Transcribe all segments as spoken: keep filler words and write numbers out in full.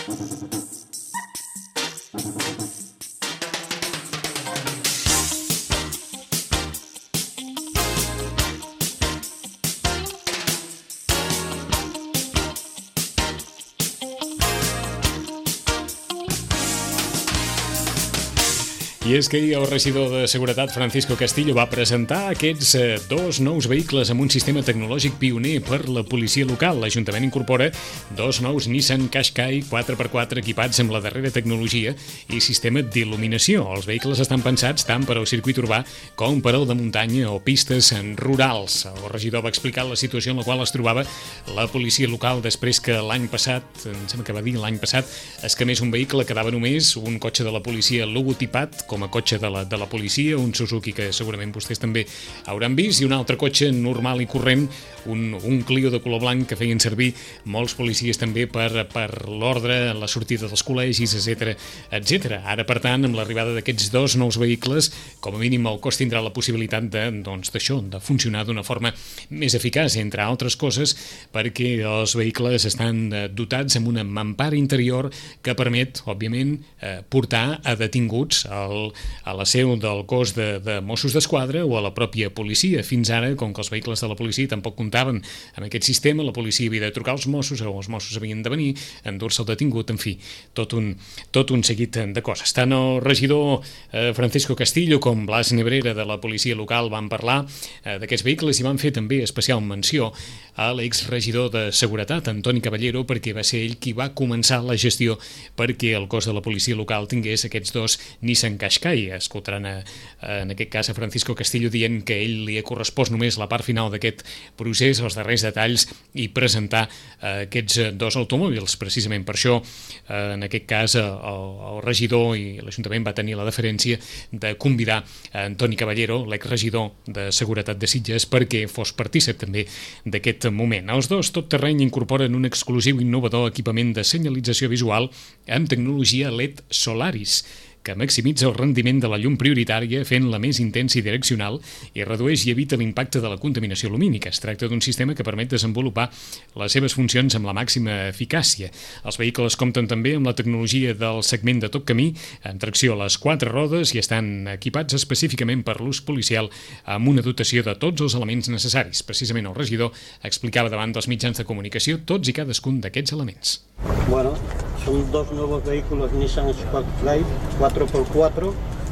I és que ahir el regidor de Seguretat, Francisco Castillo, va presentar aquests eh, dos nous vehicles amb un sistema tecnològic pioner per la policia local. L'Ajuntament incorpora dos nous Nissan Qashqai quatre per quatre equipats amb la darrera tecnologia i sistema d'il·luminació. Els vehicles estan pensats tant per al circuit urbà com per al de muntanya o pistes rurals. El regidor va explicar la situació en la qual es trobava la policia local després que l'any passat, em sembla que va dir l'any passat, es cremés un vehicle, quedava només un cotxe de la policia logotipat com a cotxe de la, de la policia, un Suzuki que segurament vostès també hauran vist, i un altre cotxe normal i corrent, un, un Clio de color blanc que feien servir molts policies també per, per l'ordre, la sortida dels col·legis, etcètera, etcètera. Ara, per tant, amb l'arribada d'aquests dos nous vehicles, com a mínim el cos tindrà la possibilitat de, doncs, d'això, de funcionar d'una forma més eficaç, entre altres coses, perquè els vehicles estan dotats amb una mampara interior que permet, òbviament, eh, portar a detinguts al a la seu del cos de, de Mossos d'Esquadra o a la pròpia policia. Fins ara, com que els vehicles de la policia tampoc comptaven amb aquest sistema, la policia havia de trucar als Mossos o els Mossos havien de venir, endur-se el detingut, en fi, tot un, tot un seguit de coses. Tant el regidor eh, Francisco Castillo com Blas Nebrera de la policia local van parlar eh, d'aquests vehicles i van fer també especial menció a l'exregidor de Seguretat, Antoni Caballero, perquè va ser ell qui va començar la gestió perquè el cos de la policia local tingués aquests dos Nissan Qashqai. Escoltaran a, a, en aquest cas a Francisco Castillo dient que a ell li ha correspost només la part final d'aquest procés, els darrers detalls i presentar eh, aquests dos automòbils. Precisament per això, eh, en aquest cas, el, el regidor i l'Ajuntament va tenir la deferència de convidar a Antoni Caballero, l'exregidor de Seguretat de Sitges, perquè fos partícip també d'aquest moment. Els dos tot terreny incorporen un exclusiu i innovador equipament de senyalització visual amb tecnologia L E D Solaris, que maximitza el rendiment de la llum prioritària fent-la més intensa i direccional i redueix i evita l'impacte de la contaminació lumínica. Es tracta d'un sistema que permet desenvolupar les seves funcions amb la màxima eficàcia. Els vehicles compten també amb la tecnologia del segment de tot camí, amb tracció a les quatre rodes i estan equipats específicament per l'ús policial amb una dotació de tots els elements necessaris. Precisament el regidor explicava davant dels mitjans de comunicació tots i cadascun d'aquests elements. Bueno, son dos nuevos vehículos Nissan Qashqai cuatro por cuatro,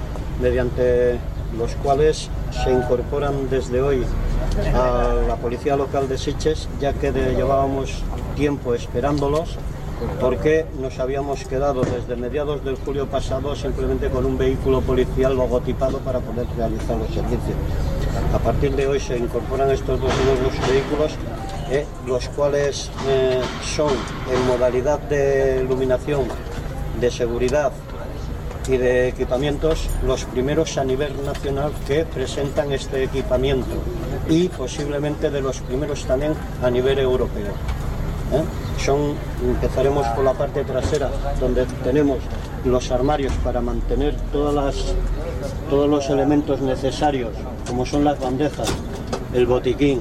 mediante los cuales se incorporan desde hoy a la Policía Local de Sitges, ya que de, llevábamos tiempo esperándolos, porque nos habíamos quedado desde mediados del julio pasado simplemente con un vehículo policial logotipado para poder realizar los servicios. A partir de hoy se incorporan estos dos nuevos vehículos, eh, los cuales eh, son en modalidad de iluminación, de seguridad y de equipamientos, los primeros a nivel nacional que presentan este equipamiento y posiblemente de los primeros también a nivel europeo. ¿Eh? Son, empezaremos por la parte trasera, donde tenemos los armarios para mantener todas las, todos los elementos necesarios, como son las bandejas, el botiquín,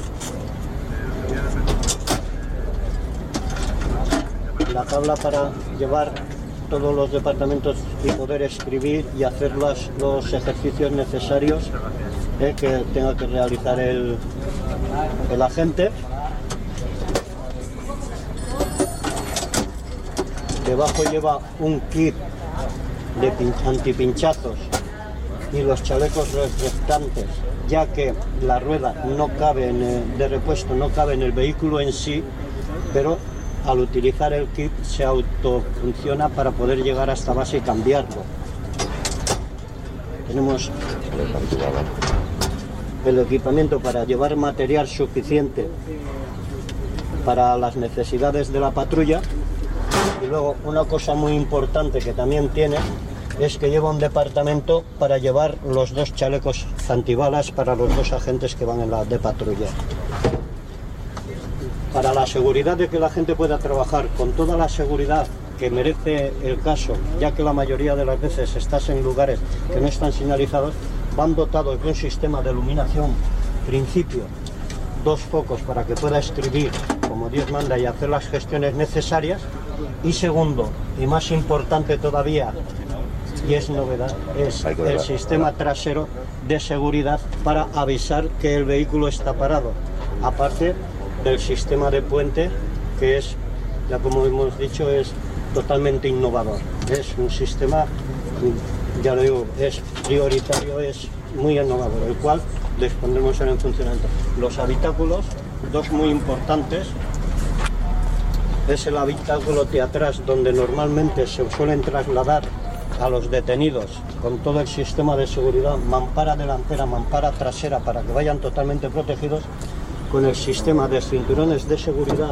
la tabla para llevar todos los departamentos y poder escribir y hacer los, los ejercicios necesarios eh, que tenga que realizar el, el agente. Debajo lleva un kit de antipinchazos y los chalecos reflectantes, ya que la rueda no cabe en el, de repuesto no cabe en el vehículo en sí, pero al utilizar el kit se autofunciona para poder llegar hasta base y cambiarlo. Tenemos el equipamiento para llevar material suficiente para las necesidades de la patrulla. Y luego una cosa muy importante que también tiene es que lleva un departamento para llevar los dos chalecos antibalas para los dos agentes que van en la de patrulla. Para la seguridad de que la gente pueda trabajar con toda la seguridad que merece el caso, ya que la mayoría de las veces estás en lugares que no están señalizados, van dotados de un sistema de iluminación, principio, dos focos para que pueda escribir como Dios manda y hacer las gestiones necesarias, Y segundo, y más importante todavía, y es novedad, es el sistema trasero de seguridad para avisar que el vehículo está parado, aparte del sistema de puente, que es, ya como hemos dicho, es totalmente innovador. Es un sistema, ya lo digo, es prioritario, es muy innovador, el cual les pondremos en funcionamiento. Los habitáculos, dos muy importantes, es el habitáculo de atrás, donde normalmente se suelen trasladar a los detenidos con todo el sistema de seguridad, mampara delantera, mampara trasera, para que vayan totalmente protegidos, con el sistema de cinturones de seguridad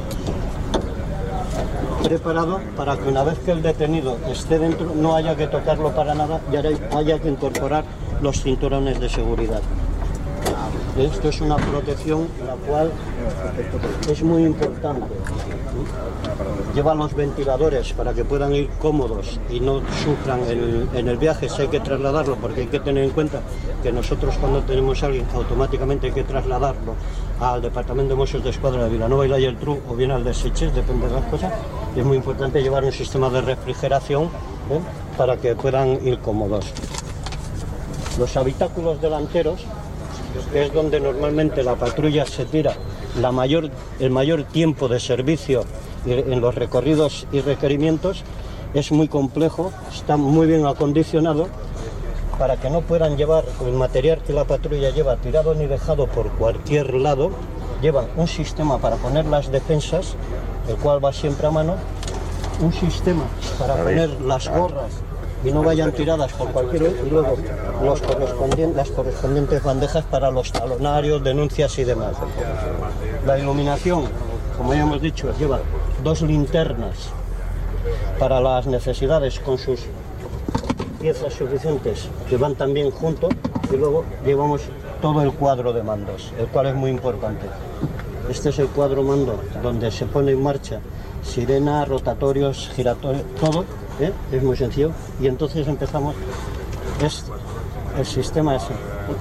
preparado para que una vez que el detenido esté dentro no haya que tocarlo para nada y haya que incorporar los cinturones de seguridad. Esto es una protección la cual es muy importante. Llevan los ventiladores para que puedan ir cómodos y no sufran el, en el viaje si hay que trasladarlo, porque hay que tener en cuenta que nosotros cuando tenemos a alguien automáticamente hay que trasladarlo al Departamento de Mossos de Escuadra de Vilanova y la Geltrú o bien al de Sitges, depende de las cosas. Y es muy importante llevar un sistema de refrigeración, ¿eh?, para que puedan ir cómodos. Los habitáculos delanteros, que es donde normalmente la patrulla se tira la mayor, el mayor tiempo de servicio en los recorridos y requerimientos, es muy complejo, está muy bien acondicionado para que no puedan llevar el material que la patrulla lleva tirado ni dejado por cualquier lado. Llevan un sistema para poner las defensas, el cual va siempre a mano, un sistema para poner las gorras y no vayan tiradas por cualquier otro, y luego los correspondientes, las correspondientes bandejas para los talonarios, denuncias y demás. La iluminación, como ya hemos dicho, lleva dos linternas para las necesidades con sus piezas suficientes que van también juntos, y luego llevamos todo el cuadro de mandos, el cual es muy importante. Este es el cuadro mando donde se pone en marcha sirena, rotatorios, giratorios, todo. ¿Eh? Es muy sencillo, y entonces empezamos, es el sistema ese.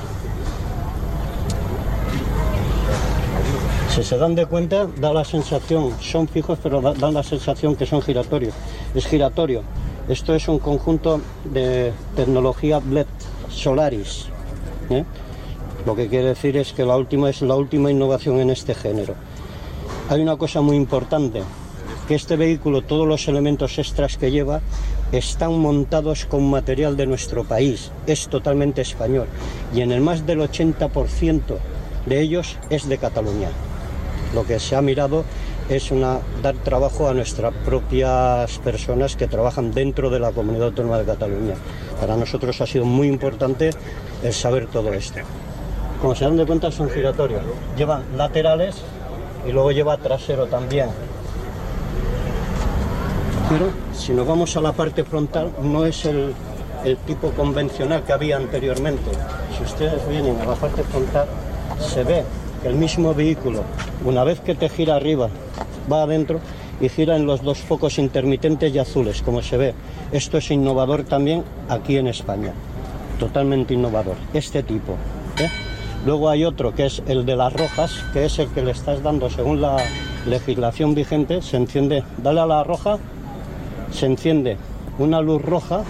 Si se dan de cuenta, da la sensación, son fijos, pero da, dan la sensación que son giratorios. Es giratorio. Esto es un conjunto de tecnología L E D Solaris, ¿eh? Lo que quiere decir es que la última es la última innovación en este género. Hay una cosa muy importante, que este vehículo, todos los elementos extras que lleva, están montados con material de nuestro país, es totalmente español, y en el más del ochenta por ciento de ellos es de Cataluña. Lo que se ha mirado es una, dar trabajo a nuestras propias personas que trabajan dentro de la Comunidad Autónoma de Cataluña. Para nosotros ha sido muy importante el saber todo esto. Como se dan de cuenta, son giratorios, llevan laterales y luego lleva trasero también. Pero si nos vamos a la parte frontal, no es el, el tipo convencional que había anteriormente. Si ustedes vienen a la parte frontal, se ve que el mismo vehículo, una vez que te gira arriba, va adentro y gira en los dos focos intermitentes y azules, como se ve. Esto es innovador también aquí en España, totalmente innovador, este tipo, ¿eh? Luego hay otro que es el de las rojas, que es el que le estás dando según la legislación vigente. Se enciende, dale a la roja, se enciende una luz roja,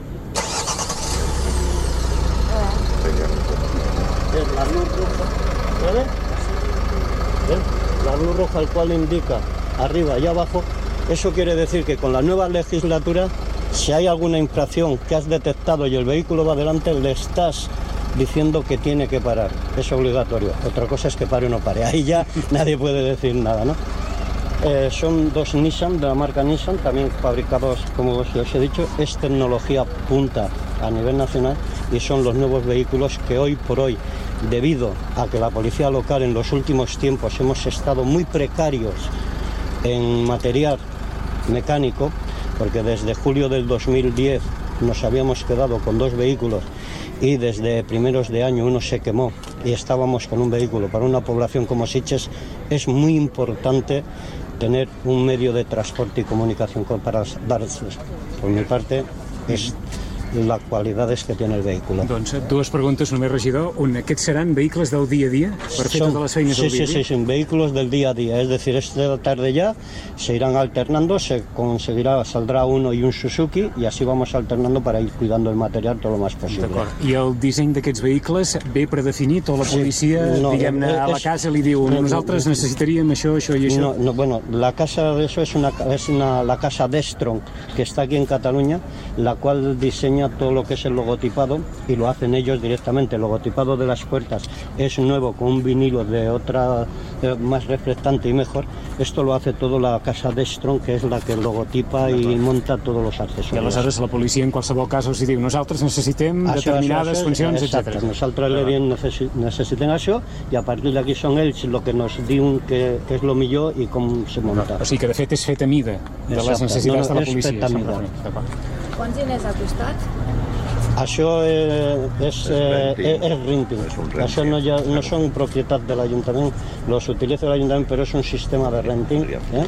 es la luz roja, ¿vale? ¿Ven? La luz roja, el cual indica arriba y abajo. Eso quiere decir que con la nueva legislatura, si hay alguna infracción que has detectado y el vehículo va adelante, le estás diciendo que tiene que parar, es obligatorio. Otra cosa es que pare o no pare, ahí ya nadie puede decir nada, ¿no? Eh, son dos Nissan, de la marca Nissan, también fabricados, como os he dicho. Es tecnología punta a nivel nacional y son los nuevos vehículos que hoy por hoy, debido a que la policía local en los últimos tiempos hemos estado muy precarios en material mecánico, porque desde julio del dos mil diez nos habíamos quedado con dos vehículos y desde primeros de año uno se quemó y estábamos con un vehículo. Para una población como Sitges es muy importante tener un medio de transporte y comunicación para darles. Por mi parte es las cualidades que tiene el vehículo. Doncs dues preguntes només, regidor. Un, aquests seran vehicles del dia a dia per fer totes les feines sí, del dia a sí, dia? Sí, sí, vehículos del día a día. Es decir, esta tarde ya se irán alternando, se conseguirá, saldrá uno y un Suzuki y así vamos alternando para ir cuidando el material todo lo más posible. D'acord. I el disseny d'aquests vehicles ve predefinit o la policia, sí, no, diguem-ne, a la casa li diu nosaltres necessitaríem això, això i això? No, no, bueno, la casa de eso es, una, es una, la casa Destron, que está aquí en Cataluña, la cual diseña todo lo que es el logotipado y lo hacen ellos directamente. El logotipado de las puertas es nuevo con un vinilo de otra eh, más reflectante y mejor. Esto lo hace todo la casa Destron, que és la que logotipa i monta tots els accessoris. I aleshores la policia en qualsevol cas els diu nosaltres necessitem això, determinades això, això, funcions, etcètera. Exacte, nosaltres li diem necessitem això i a partir d'aquí són ells el que nos diuen que, que és el millor i com se munta. O sigui que de fet és fet a mida de les necessitats no, no, de la policia. És fet a mida. Quants diners ha costat? Això eh, és, eh, és renting. Això no, ja, no són propietat de l'Ajuntament, los utiliza el Ayuntamiento, pero es un sistema de renting. ¿eh?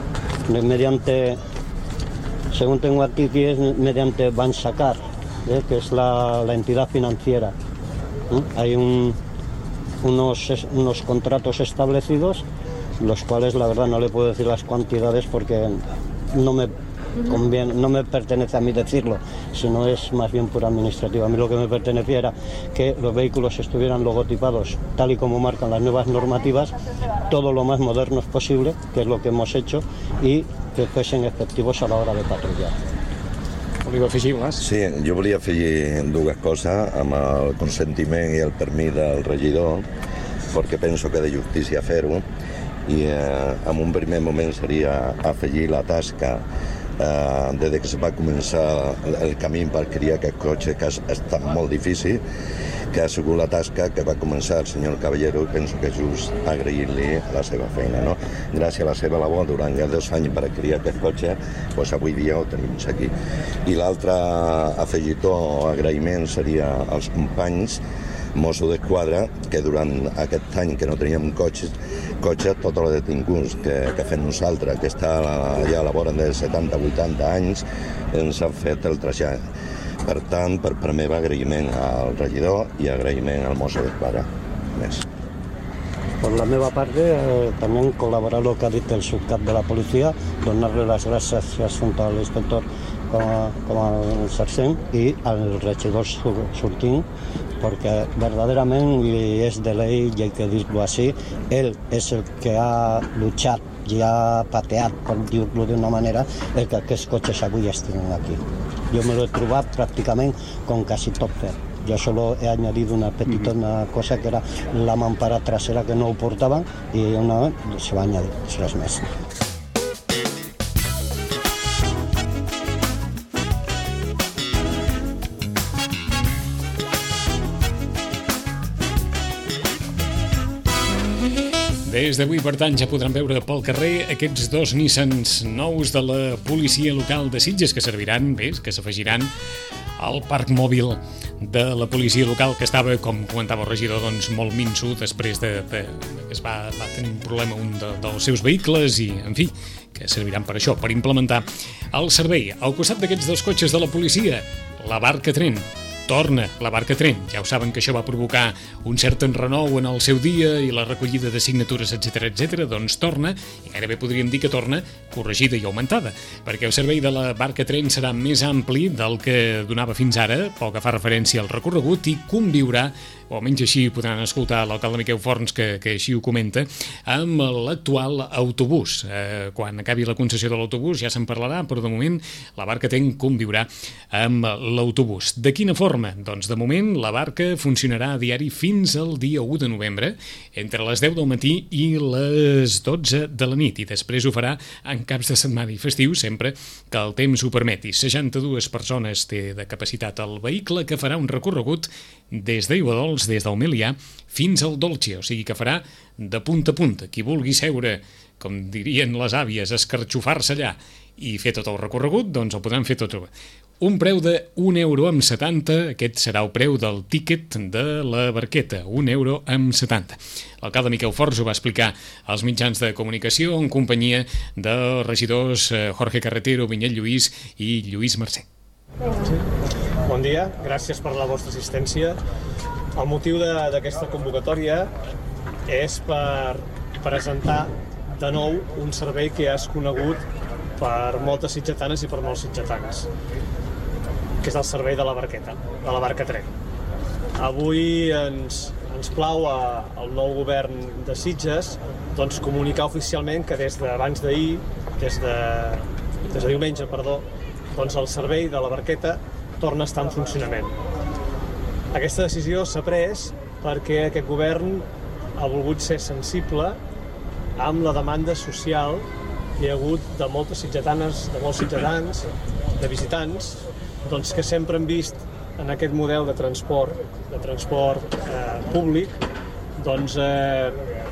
Mediante, según tengo aquí, que es mediante Bansacar, ¿eh? que es la, la entidad financiera. ¿eh? Hay un, unos, unos contratos establecidos, los cuales la verdad no le puedo decir las cantidades porque no me conviene, no me pertenece a mí decirlo, sino es más bien pura administrativa. A mí lo que me pertenecía era que los vehículos estuvieran logotipados tal y como marcan las nuevas normativas, todo lo más modernos posible, que es lo que hemos hecho, y que fuesen efectivos a la hora de patrullar. Voliu afegir, Blas? Sí, jo volia afegir dues coses amb el consentiment i el permís del regidor, perquè penso que de justícia fer-ho, i eh, en un primer moment seria afegir la tasca eh, des que se va començar el camí per criar aquest cotxe, que ha estat molt difícil, que ha sigut la tasca que va començar el senyor Caballero, i penso que és just agrair-li la seva feina. No? Gràcies a la seva labor durant ja dos anys per criar aquest cotxe, doncs avui dia ho tenim aquí. I l'altre afegitó o agraïment seria als companys Mossos d'Esquadra, que durant aquest any que no teníem cotxes, cotxes tots els detinguts que, que fem nosaltres, que està ja a la vora de setanta vuitanta anys, ens han fet el trasllat. Per tant, per, per meva agraïment al regidor i agraïment al Mossos d'Esquadra. Més. Por la meva parte, eh, también colaborar lo que ha dicho el subcap de la policía, donarle las gracias tanto al inspector como, como al sargent y al regidor Surtín, porque verdaderamente, y es de ley y hay que decirlo así, él es el que ha luchado i ha pateat, per dir-lo d'una manera, el que aquests cotxes avui estiguin aquí. Jo me lo he trobat pràcticament com quasi tot fet. Yo solo he añadido una petitona cosa que era la mampara trasera que no ho portaven i una se va añadir, res més. Des d'avui, per tant, ja podran veure pel carrer aquests dos Nissans nous de la policia local de Sitges que serviran, bé, que s'afegiran al parc mòbil de la policia local, que estava, com comentava el regidor, doncs, molt minso després de, de que es va, va tenir un problema un de, dels seus vehicles i, en fi, que serviran per això, per implementar el servei. Al costat d'aquests dos cotxes de la policia, la barca tren. Torna la barca tren. Ja ho saben que això va provocar un cert enrenou en el seu dia i la recollida de signatures, etcètera, etcètera, doncs torna, i gairebé podríem dir que torna corregida i augmentada, perquè el servei de la barca tren serà més ampli del que donava fins ara, pel que fa referència al recorregut, i conviurà, o almenys així podran escoltar l'alcalde Miquel Forns, que, que així ho comenta, amb l'actual autobús. Eh, quan acabi la concessió de l'autobús ja se'n parlarà, però de moment la barca tren conviurà amb l'autobús. De quina forma? Doncs de moment la barca funcionarà a diari fins al dia u de novembre, entre les deu del matí i les dotze de la nit, i després ho farà en caps de setmana i festiu, sempre que el temps ho permeti. seixanta-dues persones té de capacitat el vehicle, que farà un recorregut des d'Aiguadols, des del Melià, fins al Dolce, o sigui que farà de punta a punta. Qui vulgui seure, com dirien les àvies, escarxofar-se allà i fer tot el recorregut, doncs el podran fer tot. Un preu de un euro amb setanta, aquest serà el preu del tíquet de la barqueta, un euro amb setanta. L'alcalde Miquel Forns ho va explicar als mitjans de comunicació en companyia dels regidors Jorge Carretero, Vinyet Lluís i Lluís Mercè. Sí. Bon dia, gràcies per la vostra assistència. El motiu d'aquesta convocatòria és per presentar de nou un servei que ja és conegut per moltes sitgetanes i per molts sitgetans, que és el servei de la barqueta, de la barca tren. Avui ens, ens plau a, al nou govern de Sitges doncs, comunicar oficialment que des d'abans d'ahir, des de, des de diumenge, perdó, doncs el servei de la barqueta torna a estar en funcionament. Aquesta decisió s'ha pres perquè aquest govern ha volgut ser sensible amb la demanda social que hi ha hagut de moltes sitgetanes, de molts sitgetans, de visitants, doncs que sempre han vist en aquest model de transport, de transport eh, públic, doncs eh,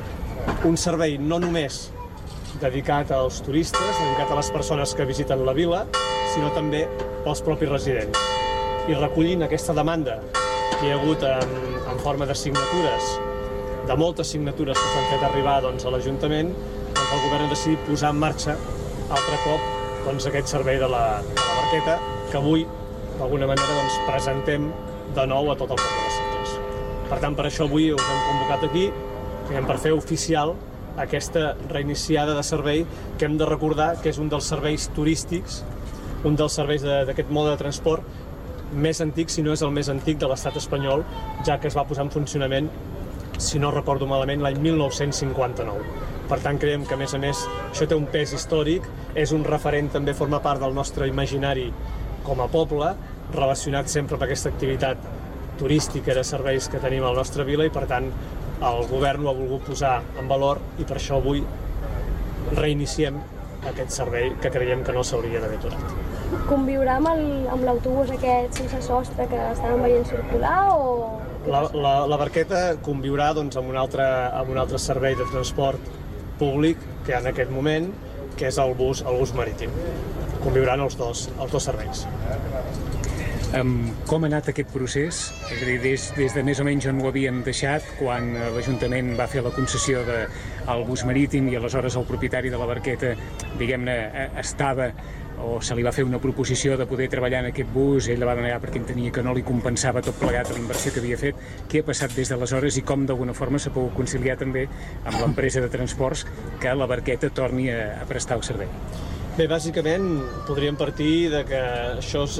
un servei no només dedicat als turistes, dedicat a les persones que visiten la vila, sinó també pels propis residents. I recollint aquesta demanda que hi ha hagut en, en forma de signatures, de moltes signatures que s'han fet arribar doncs, a l'Ajuntament, doncs el govern ha decidit posar en marxa altre cop doncs, aquest servei de la, de la barqueta, que avui, d'alguna manera, doncs, presentem de nou a tot el poble de Sitges. Per tant, per això avui us hem convocat aquí, per fer oficial aquesta reiniciada de servei que hem de recordar que és un dels serveis turístics, un dels serveis d'aquest mode de transport més antic, si no és el més antic de l'estat espanyol, ja que es va posar en funcionament, si no recordo malament, l'any mil nou-cents cinquanta-nou. Per tant, creiem que, a més a més, això té un pes històric, és un referent, també forma part del nostre imaginari com a poble, relacionat sempre amb aquesta activitat turística de serveis que tenim a la nostra vila i, per tant, el govern ho ha volgut posar en valor i per això avui reiniciem aquest servei que creiem que no s'hauria d'haver aturat. Conviurà amb l'autobús aquest sense sostre que estàvem veient circular o...? La, la, la barqueta conviurà doncs, amb, un altre, amb un altre servei de transport públic que hi ha en aquest moment, que és el bus, el bus marítim. Conviuran els dos, els dos serveis. Um, com ha anat aquest procés? És a dir, des, des de més o menys on ho havíem deixat, quan l'Ajuntament va fer la concessió del bus marítim i aleshores el propietari de la barqueta, diguem-ne, estava o se li va fer una proposició de poder treballar en aquest bus, ell la va denegar perquè entenia que no li compensava tot plegat la inversió que havia fet. Què ha passat des d'aleshores i com d'alguna forma s'ha pogut conciliar també amb l'empresa de transports que la barqueta torni a, a prestar el servei? Bé, bàsicament podríem partir de que això és,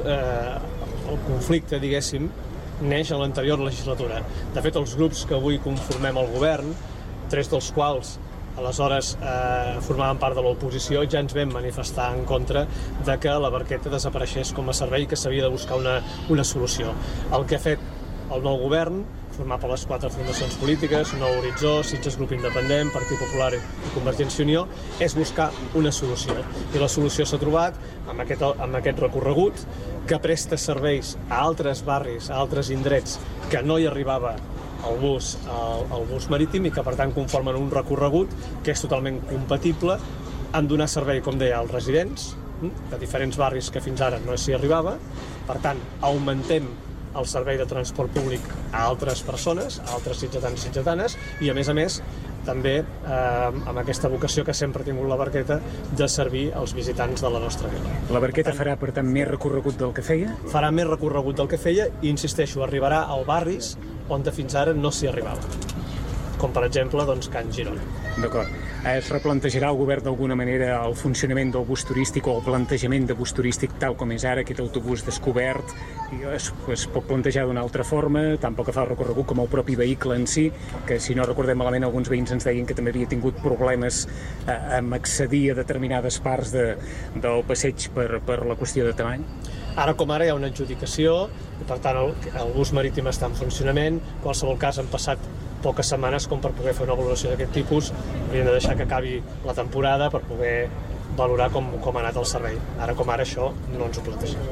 eh, el conflicte, diguéssim, neix a l'anterior legislatura. De fet, els grups que avui conformem el govern, tres dels quals aleshores eh, formaven part de l'oposició, ja ens vam manifestar en contra de que la barqueta desapareixés com a servei i que s'havia de buscar una, una solució. El que ha fet el nou govern, format per les quatre formacions polítiques, Nou Horitzó, Sitges Grup Independent, Partit Popular i Convergència i Unió, és buscar una solució. I la solució s'ha trobat amb aquest, amb aquest recorregut que presta serveis a altres barris, a altres indrets que no hi arribava el bus, el, el bus marítim i que per tant conformen un recorregut que és totalment compatible en donar servei, com deia, als residents de diferents barris que fins ara no s'hi arribava. Per tant, augmentem el servei de transport públic a altres persones, a altres sitgetans i sitgetanes i a més a més també eh, amb aquesta vocació que sempre ha tingut la barqueta de servir als visitants de la nostra vila. La barqueta tant, farà, per tant, més recorregut del que feia? Farà més recorregut del que feia i, insisteixo, arribarà a barris on fins ara no s'hi arribava, com per exemple doncs, Can Girona. D'acord. Es replantejarà el govern d'alguna manera el funcionament del bus turístic o el plantejament de bus turístic tal com és ara, aquest autobús descobert, i es, es pot plantejar d'una altra forma, tant pel que fa al recorregut com el propi vehicle en si, que si no recordem malament alguns veïns ens deien que també havia tingut problemes eh, amb accedir a determinades parts de, del passeig per, per la qüestió de tamany. Ara com ara hi ha una adjudicació, i per tant el, el bus marítim està en funcionament, en qualsevol cas han passat poques setmanes com per poder fer una valoració d'aquest tipus, hauríem de deixar que acabi la temporada per poder valorar com, com ha anat el servei. Ara com ara això no ens ho plantegem.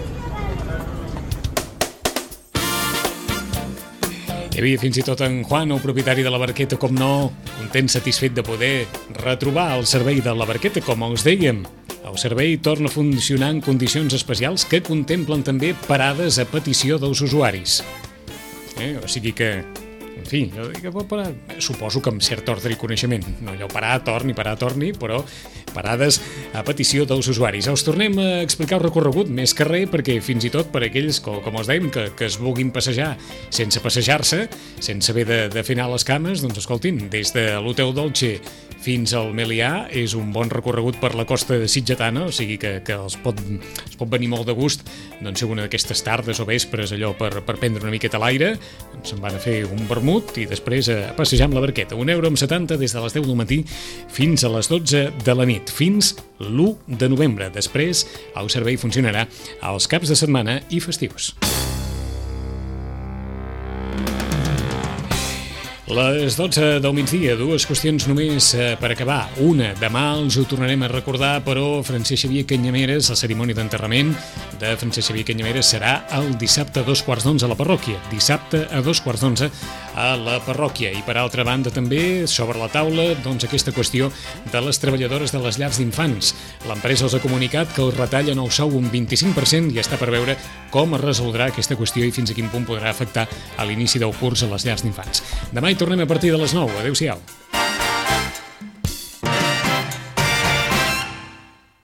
Hi havia fins i tot en Juan, el propietari de la barqueta, com no, content, satisfet de poder retrobar el servei de la barqueta, com us dèiem. El servei torna a funcionar en condicions especials que contemplen també parades a petició dels usuaris. Eh? O sigui que en fi, jo dic, parar, suposo que amb cert ordre i coneixement, no allò parar, torni, parar, torni, però parades a petició dels usuaris. Us tornem a explicar el recorregut més que res, perquè fins i tot per aquells, com, com us dèiem, que, que es vulguin passejar sense passejar-se, sense haver de, de finar les cames, doncs escoltin, des de l'Hotel Dolce fins al Melià és un bon recorregut per la costa sitgetana, o sigui que, que els pot, es pot venir molt de gust doncs una d'aquestes tardes o vespres allò per, per prendre una miqueta l'aire, doncs se'n van a fer un vermut i després a passejar amb la barqueta. Un euro amb setanta des de les deu del matí fins a les dotze de la nit, fins l'u de novembre. Després el servei funcionarà als caps de setmana i festius. Les dotze del migdia, dues qüestions només per acabar. Una, demà els ho tornarem a recordar, però Francesc Xavier Canyameres, la cerimònia d'enterrament de Francesc Xavier Canyameres serà el dissabte a dos quarts d'onze a la parròquia. Dissabte a dos quarts d'onze a la parròquia. I per altra banda també, sobre la taula, doncs aquesta qüestió de les treballadores de les llars d'infants. L'empresa els ha comunicat que els retallen el sou un vint-i-cinc per cent i està per veure com es resoldrà aquesta qüestió i fins a quin punt podrà afectar a l'inici del curs a les llars d'infants. Demà hi tornem a partir de les nou. Adéu-siau.